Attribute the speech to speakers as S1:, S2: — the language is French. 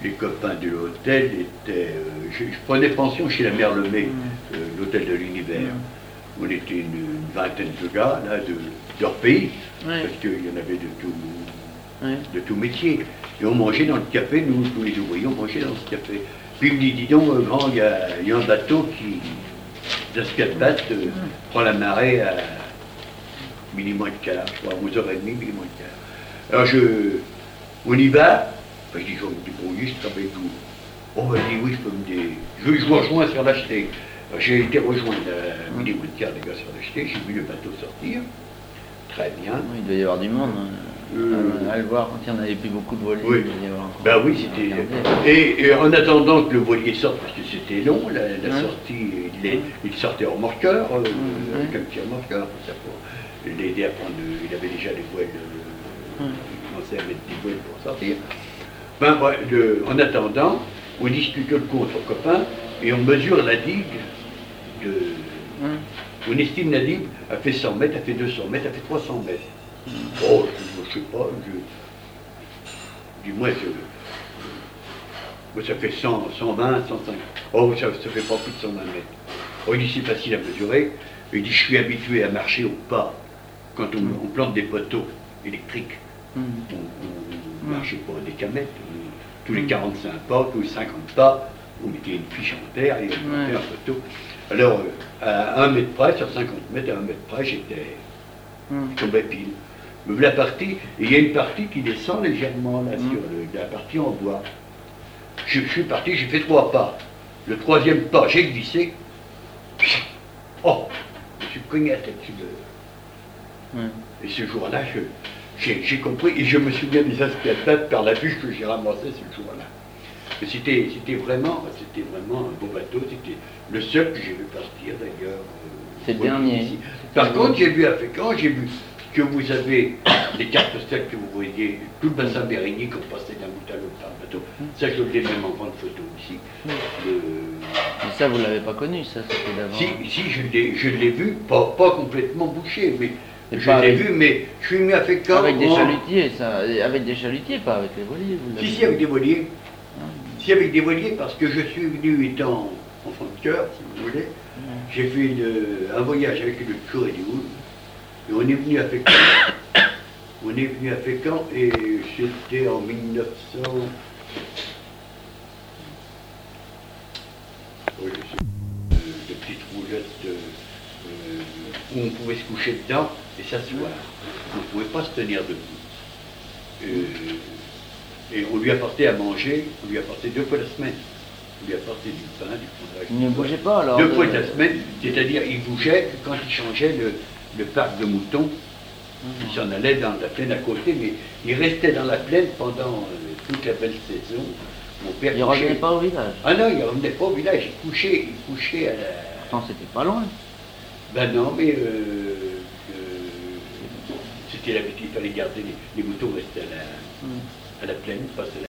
S1: les copains de l'hôtel étaient... je prenais pension chez la mère Lemay, l'hôtel de l'Univers. On était une vingtaine de gars, là, de leur pays, parce qu'il y en avait de tout métier. Et on mangeait dans le café, nous, tous les ouvriers, on mangeait dans ce café. Puis il me dit, dis donc, grand, il y a un bateau qui, d'Ascalbat, prend la marée à minuit moins de quart, je crois, 11h30, minuit moins de quart. Alors on y va. Enfin, je dis, je vais me débrouiller, je travaille tout. On m'a dit, oui, je peux je vous rejoins sur l'acheter. J'ai été rejoindre à minuit moins de quart, les gars, sur l'acheter. J'ai vu le bateau sortir. Très bien.
S2: Oui, il devait y avoir du monde. À le voir, quand il n'y en avait plus beaucoup de voiliers.
S1: Oui, ben oui, c'était... Et en attendant que le voilier sorte, parce que c'était long, la sortie, il sortait en remorqueur, comme petit remorqueur, pour l'aider à prendre... Il avait déjà les voiles, il commençait à mettre des voiles pour sortir. Ben, en attendant, on discute le coup entre copains, et on mesure la digue de... On estime la digue, elle fait 100 mètres, elle fait 200 mètres, elle fait 300 mètres. Oh, je sais pas, dis-moi, ça fait 100, 120, 150. Oh, ça fait pas plus de 120 mètres. Oh, il dit, c'est facile à mesurer. Il dit, je suis habitué à marcher au pas. Quand on plante des poteaux électriques, on marchait pas des camètres. Tous les 45 pas, tous les 50 pas, on mettait une fiche en terre et on plantait un poteau. Alors, à 1 mètre près, sur 50 mètres, à 1 mètre près, je tombais pile. La partie, et il y a une partie qui descend légèrement là, sur la partie en bois. Je suis parti, j'ai fait 3 pas. Le 3e pas, j'ai glissé. Oh, je me suis cogné la tête sur le... Et ce jour-là, j'ai compris, et je me souviens des Ascalbat par la bûche que j'ai ramassée ce jour-là. C'était vraiment un beau bateau, c'était le seul que j'ai vu partir d'ailleurs.
S2: C'est le dernier.
S1: Par contre, j'ai vu à Fécamp, j'ai vu que vous avez les cartes postales que vous voyez, tout le bassin Bérigny qu'on passait d'un bout à l'autre par le bateau. Ça, je l'ai même en grande photo ici.
S2: Mais ça, vous ne l'avez pas connu, ça, c'était d'avant.
S1: Si, je l'ai vu, pas complètement bouché, mais je l'ai vu, mais je suis venu à Fécamp.
S2: Avec des chalutiers, ça. Avec des chalutiers, pas avec les voiliers.
S1: Si, avec des voiliers. Si, avec des voiliers, parce que je suis venu étant enfant de cœur, si vous voulez. J'ai fait un voyage avec le Corée du Houle. Et on est venu à Fécamp. On est venu à Fécamp et c'était en 1900. Oui, de petites roulettes où on pouvait se coucher dedans et s'asseoir. On ne pouvait pas se tenir debout. Et on lui apportait à manger, on lui apportait 2 fois la semaine. On lui apportait du pain, du fromage.
S2: Il ne bougeait pas alors
S1: 2 fois de la semaine, c'est-à-dire il bougeait quand il changeait le parc de moutons. Il s'en allait dans la plaine à côté, mais il restait dans la plaine pendant toute la belle saison. Mon père
S2: il ne revenait pas au village.
S1: Ah non, il ne revenait pas au village, il couchait à la...
S2: Pourtant, c'était pas loin.
S1: Ben non, mais c'était l'habitude, il fallait garder les moutons restaient à la plaine, pas à la...